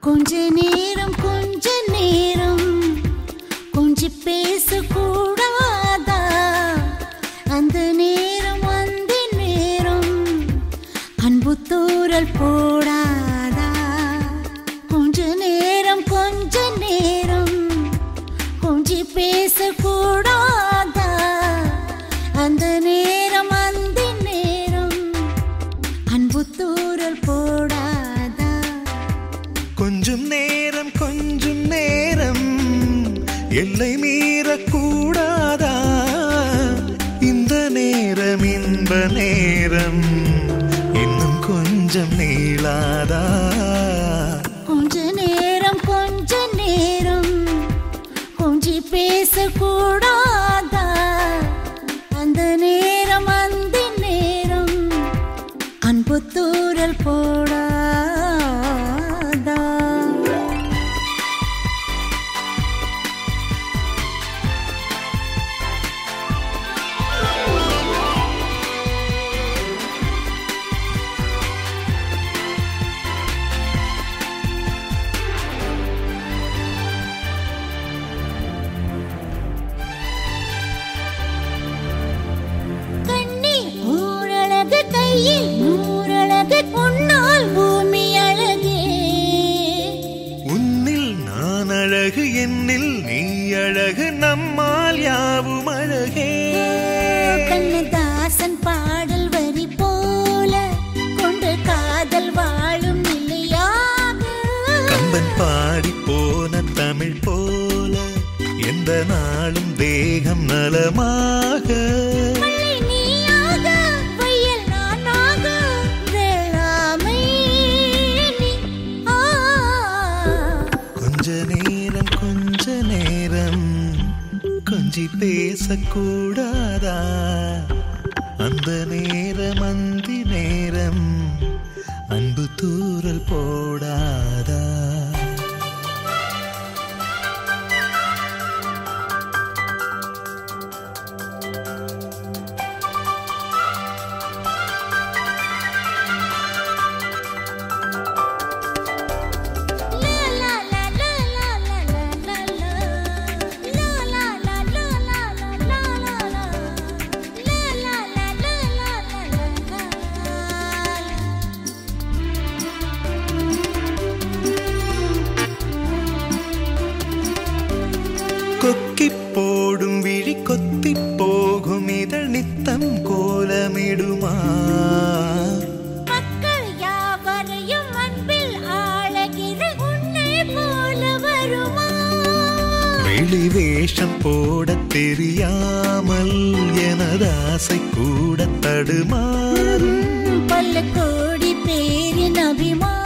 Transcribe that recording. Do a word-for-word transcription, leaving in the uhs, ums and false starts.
கொஞ்ச நேரம் கொஞ்ச நேரம் கொஞ்சி பேசக்கூடாதா? அந்த நேரம் அந்த நேரம் அன்பு தூரல் போடாதா? கொஞ்ச நேரம் கொஞ்ச நேரம் கொஞ்சி பேசக்கூடாதா? அந்த நேரம் அந்த நேரம் அன்பு தூரல் போடாதா? கொஞ்சம் நேரம் கொஞ்சம் நேரம் எல்லை மீறக்கூடாதா? இந்த நேரம் இன்ப நேரம் இன்னும் கொஞ்சம் நீளாதா? கொஞ்ச நேரம் கொஞ்ச நேரம் கொஞ்சி பேசக்கூடாதா? அந்த நேரம் அந்த நேரம் அன்பு தூரல் போடாதா? கையில் நூறழகு உன்னால் பூமி அழகே. உன்னில் நான் அழகு என்னில் நீ அழகு நம்மால் யாவும் அழகே. கண்ணதாசன் பாடல் வரி போல கொண்டு காதல் வாழும் நிலையாக. கம்பன் பாடி போன தமிழ் போல எந்த நாளும் தேகம் நலமாக. கொஞ்ச நேரம் கொஞ்ச நேரம் கொஞ்சி பேசக்கூடாதா? அந்த நேரம் அந்த நேரம் அன்பு தூரல் போடாதா? கொக்கி போடும் விழி கொத்தி போகும் இதழ் நித்தம் கோலமிடுமா? மக்கள் யாவரையும் அன்பில் ஆழகிற உன்னை போல வருமா? வெளி வேஷம் போட தெரியாமல் எனது ஆசை கூட தடுமாறும். பல கோடி பேரின் அபிமானம்